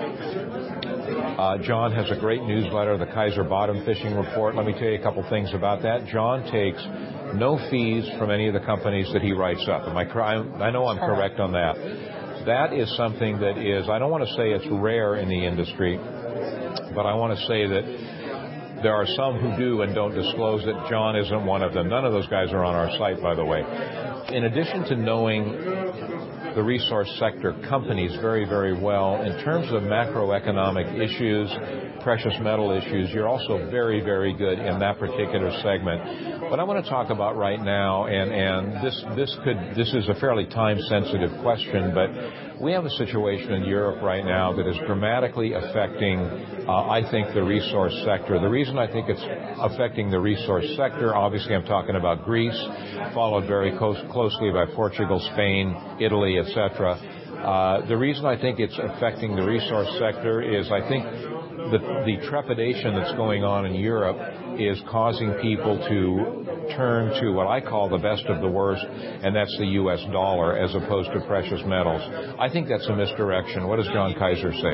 Uh, John has a great newsletter, the Kaiser Bottom Fishing Report. Let me tell you a couple things about that. John takes no fees from any of the companies that he writes up. Am I, I know I'm correct on that. That is something that is, I don't want to say it's rare in the industry, but I want to say that there are some who do and don't disclose that. John isn't one of them. None of those guys are on our site, by the way. In addition to knowing the resource sector companies very, very well, in terms of macroeconomic issues, precious metal issues, you're also very, very good in that particular segment. What I want to talk about right now, and, and this this could this is a fairly time-sensitive question, but we have a situation in Europe right now that is dramatically affecting, uh, I think, the resource sector. The reason I think it's affecting the resource sector, obviously I'm talking about Greece, followed very close, closely by Portugal, Spain, Italy, et cetera. Uh, the reason I think it's affecting the resource sector is I think the, the trepidation that's going on in Europe is causing people to turn to what I call the best of the worst, and that's the U S dollar as opposed to precious metals. I think that's a misdirection. What does John Kaiser say?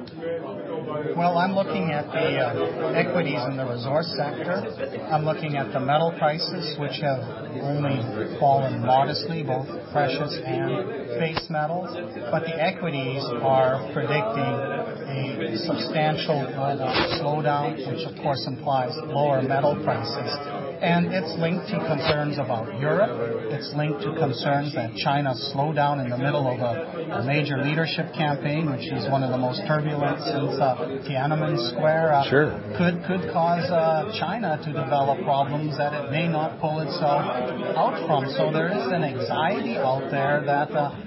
Well, I'm looking at the uh, equities in the resource sector. I'm looking at the metal prices, which have only fallen modestly, both precious and base metals. But the equities are predicting a substantial global slowdown, which of course implies lower metal prices. And it's linked to concerns about Europe. It's linked to concerns that China slowed down in the middle of a, a major leadership campaign, which is one of the most turbulent since uh, Tiananmen Square. Uh, sure. Could could cause uh, China to develop problems that it may not pull itself out from. So there is an anxiety out there that uh,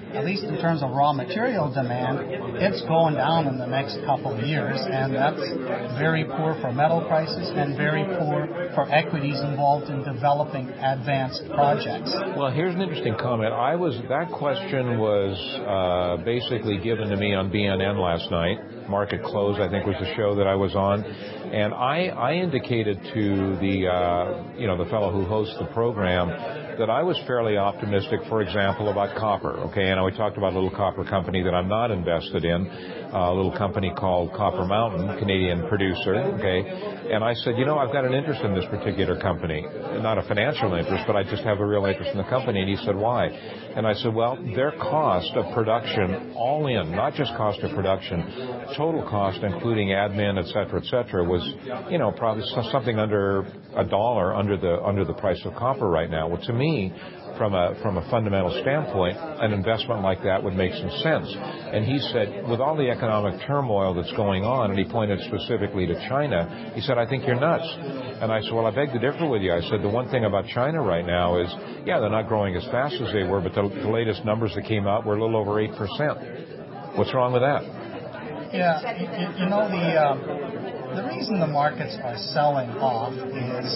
at least in terms of raw material demand, it's going down in the next couple of years, and that's very poor for metal prices and very poor for equities involved in developing advanced projects. Well, here's an interesting comment. I was that question was uh, basically given to me on B N N last night. Market Close, I think, was the show that I was on, and I, I indicated to the uh, you know the fellow who hosts the program that I was fairly optimistic, for example, about copper. Okay, and we talked about a little copper company that I'm not invested in, uh, a little company called Copper Mountain, Canadian producer. Okay, and I said, you know, I've got an interest in this particular company, not a financial interest, but I just have a real interest in the company. And he said, why? And I said, well, their cost of production, all in, not just cost of production, total cost, including admin, et cetera, et cetera, was, you know, probably something under a dollar under the under the price of copper right now. Well, to me, from a from a fundamental standpoint, an investment like that would make some sense. And he said, with all the economic turmoil that's going on, and he pointed specifically to China, he said, I think you're nuts. And I said, well, I beg to differ with you. I said, the one thing about China right now is, yeah, they're not growing as fast as they were, but the, the latest numbers that came out were a little over eight percent. What's wrong with that? Yeah, you, you know, the um, the reason the markets are selling off is,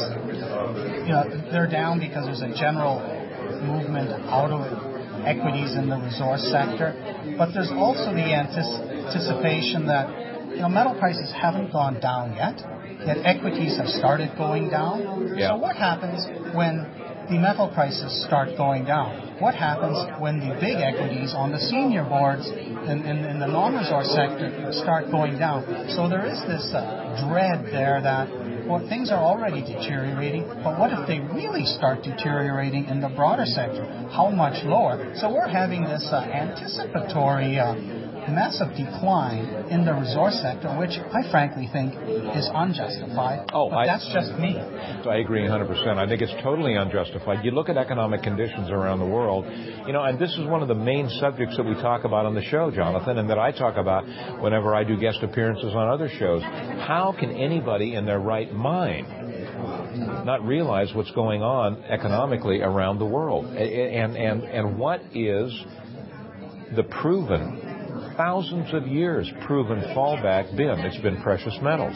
you know, they're down because there's a general movement out of equities in the resource sector, but there's also the anticipation that, you know, metal prices haven't gone down yet, yet equities have started going down. Yeah. So what happens when the metal prices start going down? What happens when the big equities on the senior boards in, in, in the non-resource sector start going down? So there is this uh, dread there that, well, things are already deteriorating, but what if they really start deteriorating in the broader sector? How much lower? So we're having this uh, anticipatory uh, massive decline in the resource sector, which I frankly think is unjustified. Oh, but I, that's just me. I agree one hundred percent. I think it's totally unjustified. You look at economic conditions around the world, you know, and this is one of the main subjects that we talk about on the show, Jonathan, and that I talk about whenever I do guest appearances on other shows. How can anybody in their right mind not realize what's going on economically around the world? And, and, and what is the proven thousands of years proven fallback been? It's been precious metals.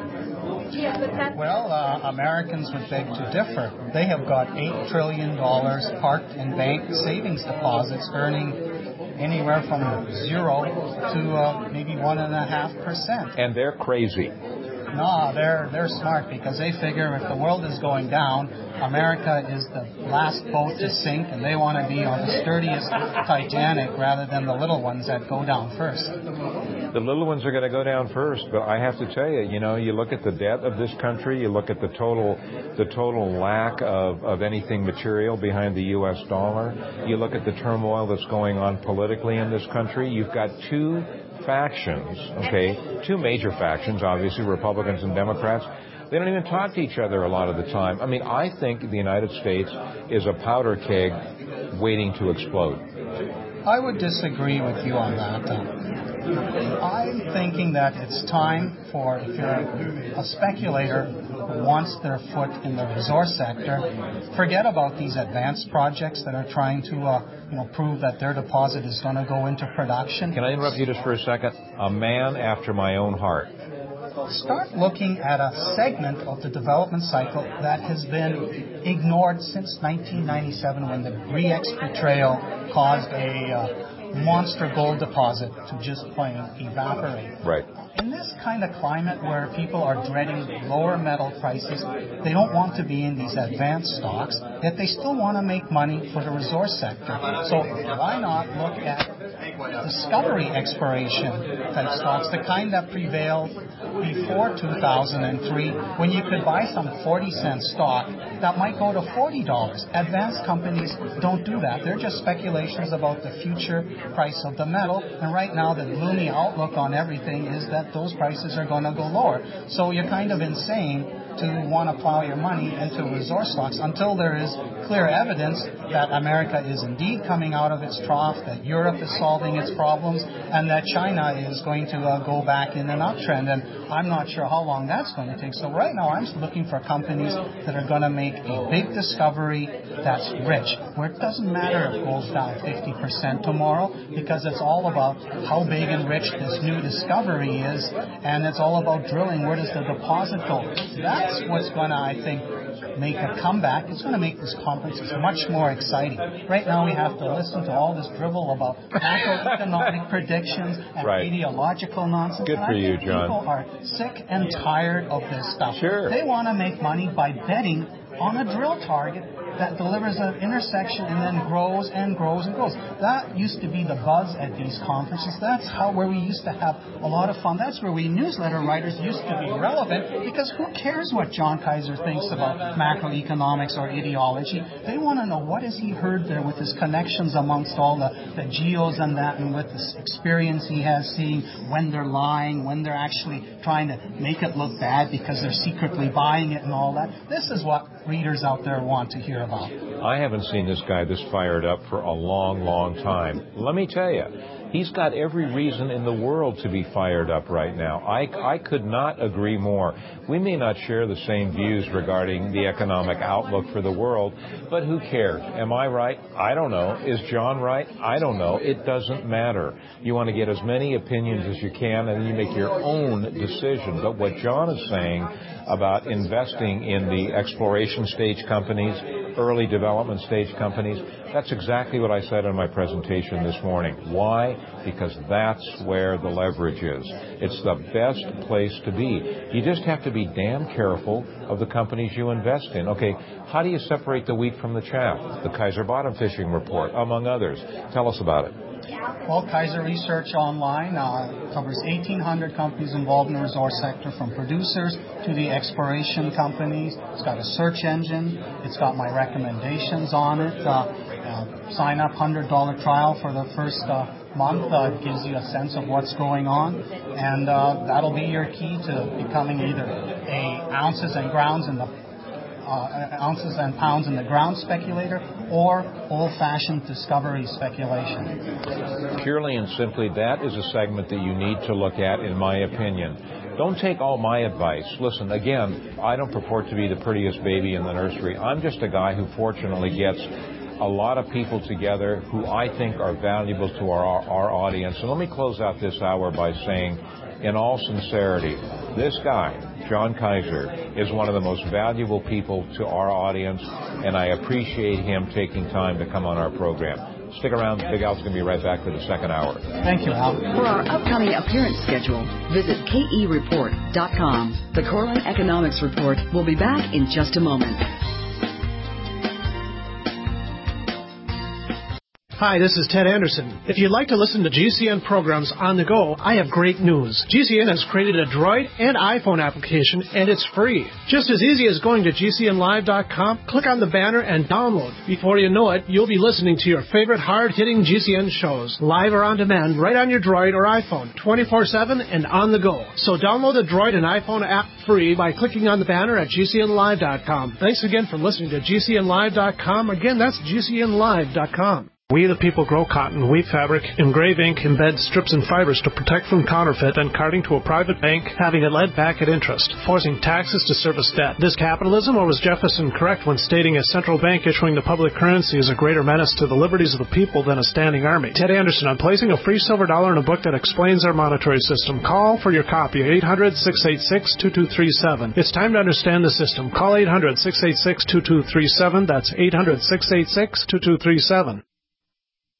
Well, uh, Americans would beg to differ. They have got eight trillion dollars parked in bank savings deposits, earning anywhere from zero to uh, maybe one and a half percent. And they're crazy. No, they're they're smart because they figure if the world is going down, America is the last boat to sink, and they want to be on the sturdiest Titanic rather than the little ones that go down first. The little ones are going to go down first, but I have to tell you, you know, you look at the debt of this country, you look at the total the total lack of, of anything material behind the U S dollar, you look at the turmoil that's going on politically in this country, you've got two factions, okay, two major factions, obviously, Republicans and Democrats. They don't even talk to each other a lot of the time. I mean, I think the United States is a powder keg waiting to explode. I would disagree with you on that. I'm thinking that it's time for, if you're a speculator who wants their foot in the resource sector, forget about these advanced projects that are trying to uh, you know, prove that their deposit is going to go into production. Can I interrupt you just for a second? A man after my own heart. Start looking at a segment of the development cycle that has been ignored since nineteen ninety-seven, when the Bre-X betrayal caused a uh, monster gold deposit to just plain evaporate. Right. In this kind of climate where people are dreading lower metal prices, they don't want to be in these advanced stocks, yet they still want to make money for the resource sector. So why not look at discovery exploration type stocks, the kind that prevailed before two thousand three, when you could buy some forty cent stock that might go to forty dollars. Advanced companies don't do that. They're just speculations about the future price of the metal, and right now the gloomy outlook on everything is that those prices are going to go lower. So you're kind of insane to want to plow your money into resource stocks until there is clear evidence that America is indeed coming out of its trough, that Europe is solving its problems, and that China is going to uh, go back in an uptrend. And I'm not sure how long that's going to take. So right now I'm looking for companies that are going to make a big discovery that's rich, where it doesn't matter if gold's down fifty percent tomorrow, because it's all about how big and rich this new discovery is, and it's all about drilling. Where does the deposit go? That's what's going to, I think, make a comeback. It's going to make these conferences much more exciting. Right now we have to listen to all this drivel about macroeconomic predictions and right. ideological nonsense. Good and for I you, think John. People are sick and tired of this stuff. Sure. They want to make money by betting on a drill target that delivers an intersection and then grows and grows and grows. That used to be the buzz at these conferences. That's how where we used to have a lot of fun. That's where we newsletter writers used to be relevant, because who cares what John Kaiser thinks about macroeconomics or ideology? They want to know, what has he heard there with his connections amongst all the, the geos and that, and with the experience he has seeing when they're lying, when they're actually trying to make it look bad because they're secretly buying it and all that. This is what readers out there want to hear about. I haven't seen this guy this fired up for a long, long time. Let me tell you, he's got every reason in the world to be fired up right now. I, I could not agree more. We may not share the same views regarding the economic outlook for the world, but who cares? Am I right? I don't know. Is John right? I don't know. It doesn't matter. You want to get as many opinions as you can, and then you make your own decision. But what John is saying about investing in the exploration stage companies, early development stage companies, that's exactly what I said in my presentation this morning. Why? Because that's where the leverage is. It's the best place to be. You just have to be damn careful of the companies you invest in. Okay, how do you separate the wheat from the chaff? The Kaiser Bottom Fishing Report, among others. Tell us about it. Well, Kaiser Research Online uh, covers eighteen hundred companies involved in the resource sector, from producers to the exploration companies. It's got a search engine. It's got my recommendations on it. Uh, uh, sign up, one hundred dollars trial for the first uh, month. Uh, gives you a sense of what's going on. And uh, that'll be your key to becoming either a ounces and grounds in the Uh, ounces and pounds in the ground speculator, or old-fashioned discovery speculation. Purely and simply, that is a segment that you need to look at, in my opinion. Don't take all my advice. Listen, again, I don't purport to be the prettiest baby in the nursery. I'm just a guy who fortunately gets a lot of people together who I think are valuable to our, our audience. And let me close out this hour by saying, in all sincerity, this guy, John Kaiser, is one of the most valuable people to our audience, and I appreciate him taking time to come on our program. Stick around. Big Al's going to be right back for the second hour. Thank you, Al. For our upcoming appearance schedule, visit K E report dot com. The Corlin Economics Report will be back in just a moment. Hi, this is Ted Anderson. If you'd like to listen to G C N programs on the go, I have great news. G C N has created a Droid and iPhone application, and it's free. Just as easy as going to G C N live dot com, click on the banner, and download. Before you know it, you'll be listening to your favorite hard-hitting G C N shows, live or on demand, right on your Droid or iPhone, twenty-four seven and on the go. So download the Droid and iPhone app free by clicking on the banner at G C N live dot com. Thanks again for listening to G C N live dot com. Again, that's G C N live dot com. We the people grow cotton, weave fabric, engrave ink, embed strips and fibers to protect from counterfeit and carting to a private bank, having it led back at interest, forcing taxes to service debt. This capitalism, or was Jefferson correct when stating a central bank issuing the public currency is a greater menace to the liberties of the people than a standing army? Ted Anderson, I'm placing a free silver dollar in a book that explains our monetary system. Call for your copy, eight hundred, six eight six, two two three seven. It's time to understand the system. Call eight hundred, six eight six, two two three seven. That's eight hundred, six eight six, two two three seven.